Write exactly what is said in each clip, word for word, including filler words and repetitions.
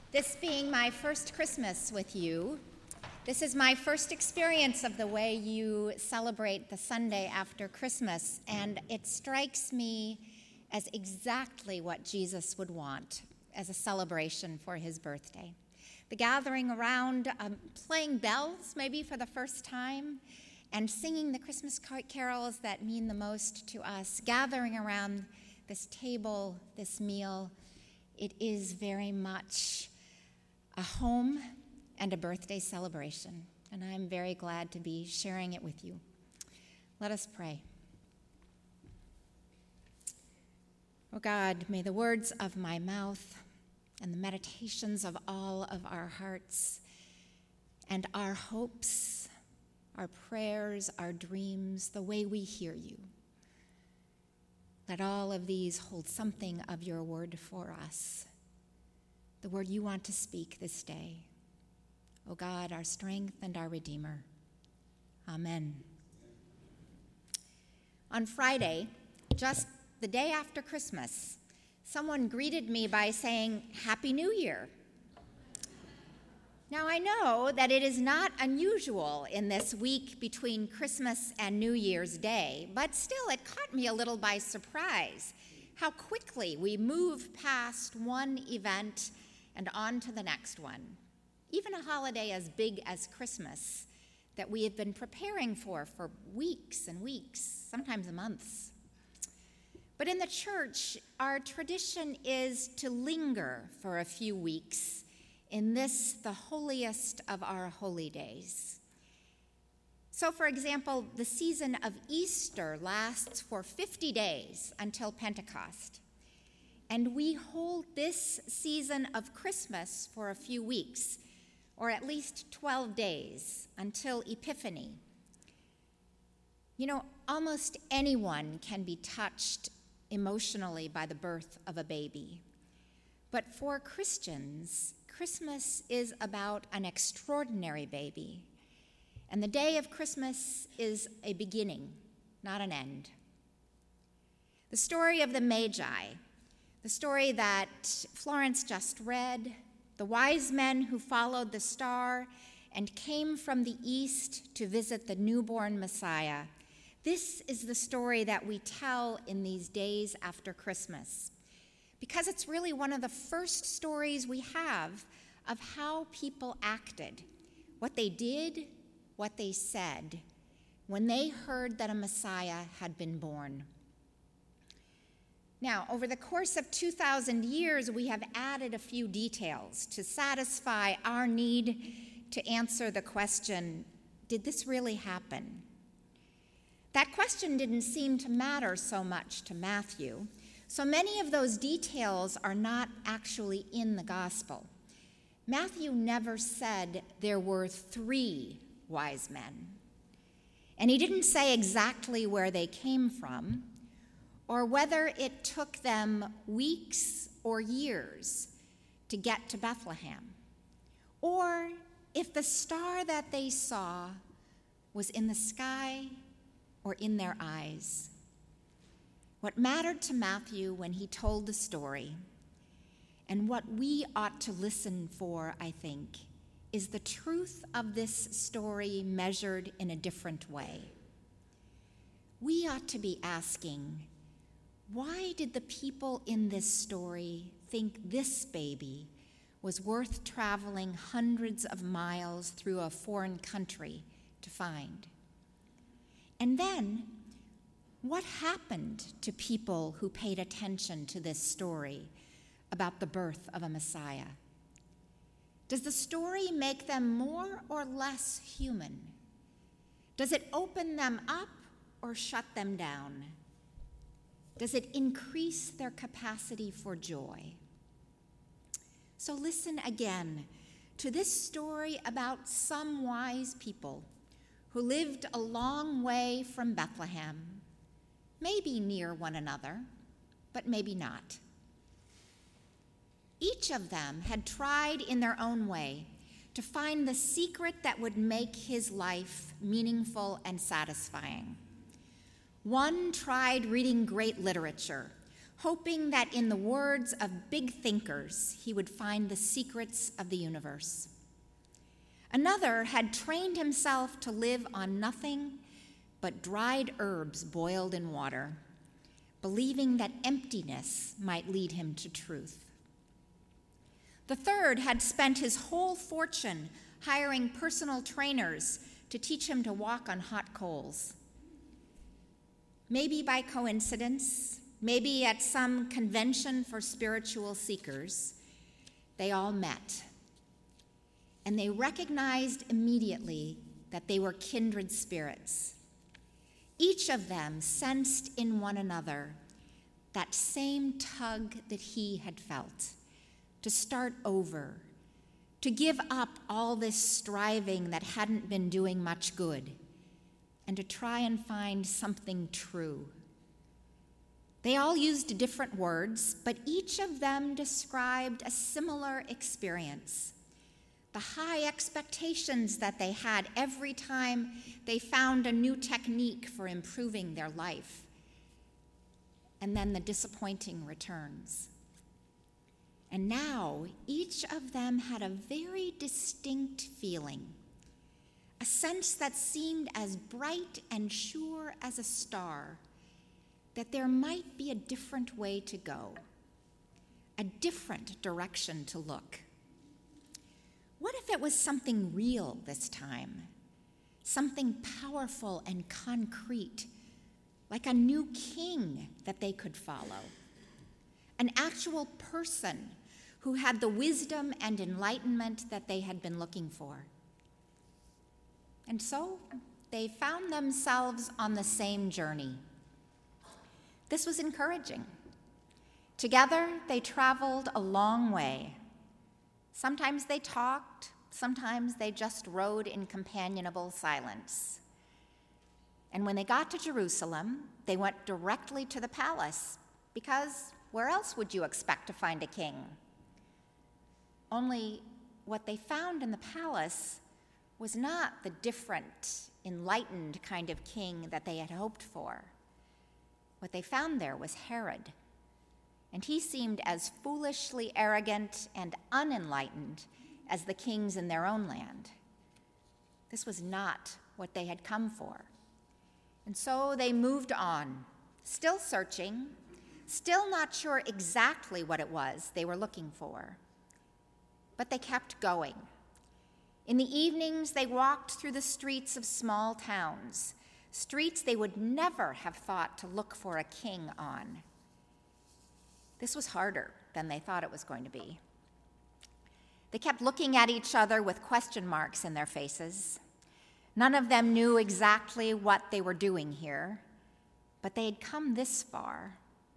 This being my first Christmas with you, this is my first experience of the way you celebrate the Sunday after Christmas, and it strikes me as exactly what Jesus would want as a celebration for his birthday. The gathering around, um, playing bells maybe for the first time, and singing the Christmas carols that mean the most to us, gathering around this table, this meal. It is very much a home and a birthday celebration, and I'm very glad to be sharing it with you. Let us pray. Oh God, may the words of my mouth and the meditations of all of our hearts and our hopes, our prayers, our dreams, the way we hear you, let all of these hold something of your word for us, the word you want to speak this day. O God, our strength and our Redeemer. Amen. On Friday, just the day after Christmas, someone greeted me by saying, "Happy New Year." Now, I know that it is not unusual in this week between Christmas and New Year's Day, but still it caught me a little by surprise how quickly we move past one event and on to the next one. Even a holiday as big as Christmas that we have been preparing for for weeks and weeks, sometimes months. But in the church, our tradition is to linger for a few weeks in this, the holiest of our holy days. So, for example, the season of Easter lasts for fifty days until Pentecost. And we hold this season of Christmas for a few weeks, or at least twelve days, until Epiphany. You know, almost anyone can be touched emotionally by the birth of a baby. But for Christians, Christmas is about an extraordinary baby. And the day of Christmas is a beginning, not an end. The story of the Magi, the story that Florence just read, the wise men who followed the star and came from the east to visit the newborn Messiah. This is the story that we tell in these days after Christmas, because it's really one of the first stories we have of how people acted, what they did, what they said, when they heard that a Messiah had been born. Now, over the course of two thousand years, we have added a few details to satisfy our need to answer the question, did this really happen? That question didn't seem to matter so much to Matthew, so many of those details are not actually in the gospel. Matthew never said there were three wise men, and he didn't say exactly where they came from, or whether it took them weeks or years to get to Bethlehem, or if the star that they saw was in the sky or in their eyes. What mattered to Matthew when he told the story, and what we ought to listen for, I think, is the truth of this story measured in a different way. We ought to be asking, why did the people in this story think this baby was worth traveling hundreds of miles through a foreign country to find? And then, what happened to people who paid attention to this story about the birth of a Messiah? Does the story make them more or less human? Does it open them up or shut them down? Does it increase their capacity for joy? So listen again to this story about some wise people who lived a long way from Bethlehem, maybe near one another, but maybe not. Each of them had tried in their own way to find the secret that would make his life meaningful and satisfying. One tried reading great literature, hoping that in the words of big thinkers, he would find the secrets of the universe. Another had trained himself to live on nothing but dried herbs boiled in water, believing that emptiness might lead him to truth. The third had spent his whole fortune hiring personal trainers to teach him to walk on hot coals. Maybe by coincidence, maybe at some convention for spiritual seekers, they all met. And they recognized immediately that they were kindred spirits. Each of them sensed in one another that same tug that he had felt, to start over, to give up all this striving that hadn't been doing much good, and to try and find something true. They all used different words, but each of them described a similar experience. The high expectations that they had every time they found a new technique for improving their life, and then the disappointing returns. And now, each of them had a very distinct feeling, a sense that seemed as bright and sure as a star, that there might be a different way to go, a different direction to look. What if it was something real this time? Something powerful and concrete, like a new king that they could follow. An actual person who had the wisdom and enlightenment that they had been looking for. And so they found themselves on the same journey. This was encouraging. Together, they traveled a long way. Sometimes they talked, sometimes they just rode in companionable silence. And when they got to Jerusalem, they went directly to the palace, because where else would you expect to find a king? Only what they found in the palace was not the different, enlightened kind of king that they had hoped for. What they found there was Herod, and he seemed as foolishly arrogant and unenlightened as the kings in their own land. This was not what they had come for. And so they moved on, still searching, still not sure exactly what it was they were looking for. But they kept going. In the evenings, they walked through the streets of small towns, streets they would never have thought to look for a king on. This was harder than they thought it was going to be. They kept looking at each other with question marks in their faces. None of them knew exactly what they were doing here, but they had come this far.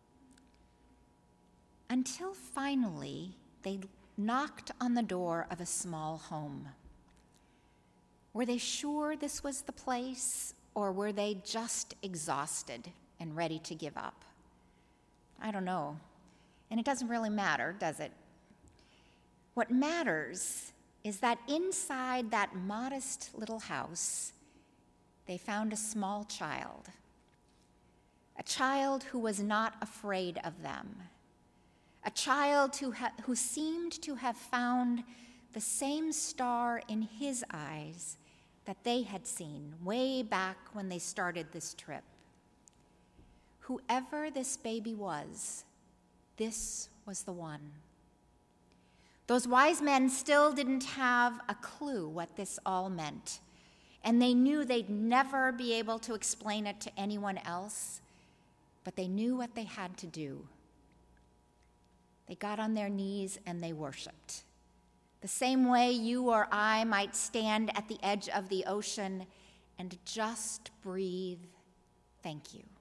Until finally, they knocked on the door of a small home. Were they sure this was the place, or were they just exhausted and ready to give up? I don't know. And it doesn't really matter, does it? What matters is that inside that modest little house, they found a small child, a child who was not afraid of them, a child who, ha- who seemed to have found the same star in his eyes that they had seen way back when they started this trip. Whoever this baby was, this was the one. Those wise men still didn't have a clue what this all meant, and they knew they'd never be able to explain it to anyone else, but they knew what they had to do. They got on their knees and they worshiped. The same way you or I might stand at the edge of the ocean and just breathe, thank you.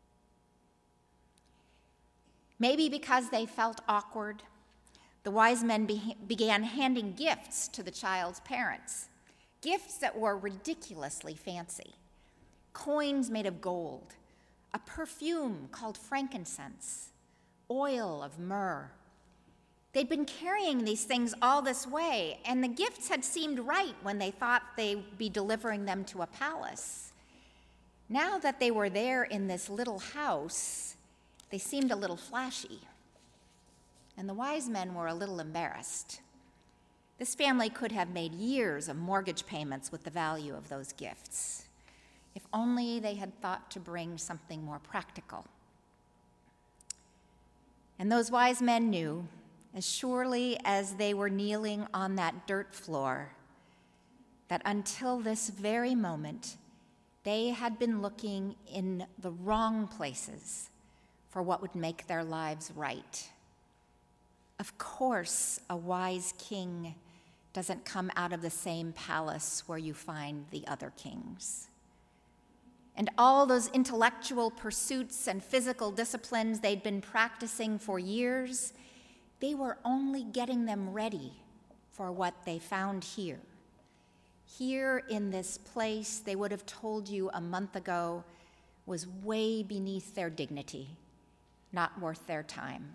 Maybe because they felt awkward, the wise men be- began handing gifts to the child's parents, gifts that were ridiculously fancy. Coins made of gold, a perfume called frankincense, oil of myrrh. They'd been carrying these things all this way, and the gifts had seemed right when they thought they'd be delivering them to a palace. Now that they were there in this little house, they They seemed a little flashy, and the wise men were a little embarrassed. This family could have made years of mortgage payments with the value of those gifts, if only they had thought to bring something more practical. And those wise men knew, as surely as they were kneeling on that dirt floor, that until this very moment, they had been looking in the wrong places for what would make their lives right. Of course, a wise king doesn't come out of the same palace where you find the other kings. And all those intellectual pursuits and physical disciplines they'd been practicing for years, they were only getting them ready for what they found here. Here in this place, they would have told you a month ago, was way beneath their dignity, not worth their time.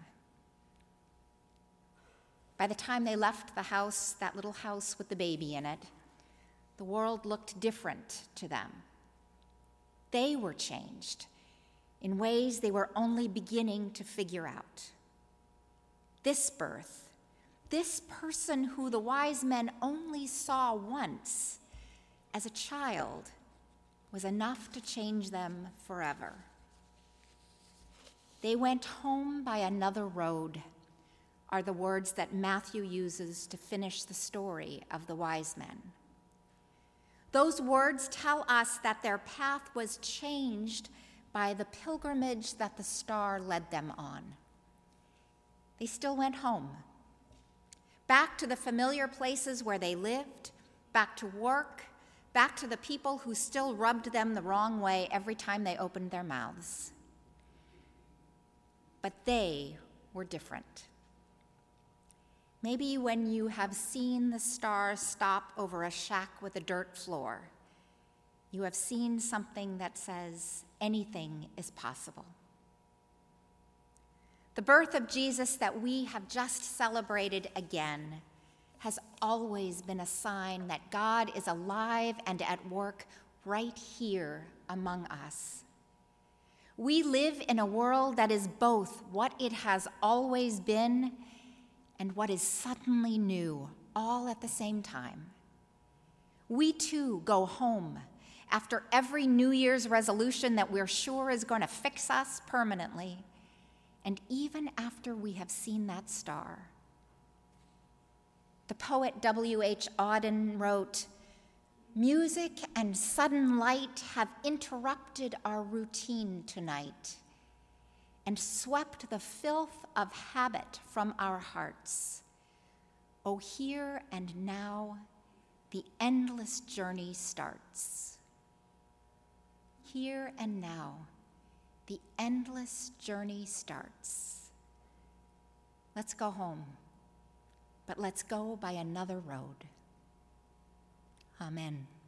By the time they left the house, that little house with the baby in it, the world looked different to them. They were changed in ways they were only beginning to figure out. This birth, this person who the wise men only saw once as a child, was enough to change them forever. They went home by another road, are the words that Matthew uses to finish the story of the wise men. Those words tell us that their path was changed by the pilgrimage that the star led them on. They still went home, back to the familiar places where they lived, back to work, back to the people who still rubbed them the wrong way every time they opened their mouths. But they were different. Maybe when you have seen the star stop over a shack with a dirt floor, you have seen something that says anything is possible. The birth of Jesus that we have just celebrated again has always been a sign that God is alive and at work right here among us. We live in a world that is both what it has always been and what is suddenly new, all at the same time. We too go home after every New Year's resolution that we're sure is going to fix us permanently, and even after we have seen that star. The poet W H Auden wrote, "Music and sudden light have interrupted our routine tonight and swept the filth of habit from our hearts. Oh, here and now, the endless journey starts." Here and now, the endless journey starts. Let's go home, but let's go by another road. Amen.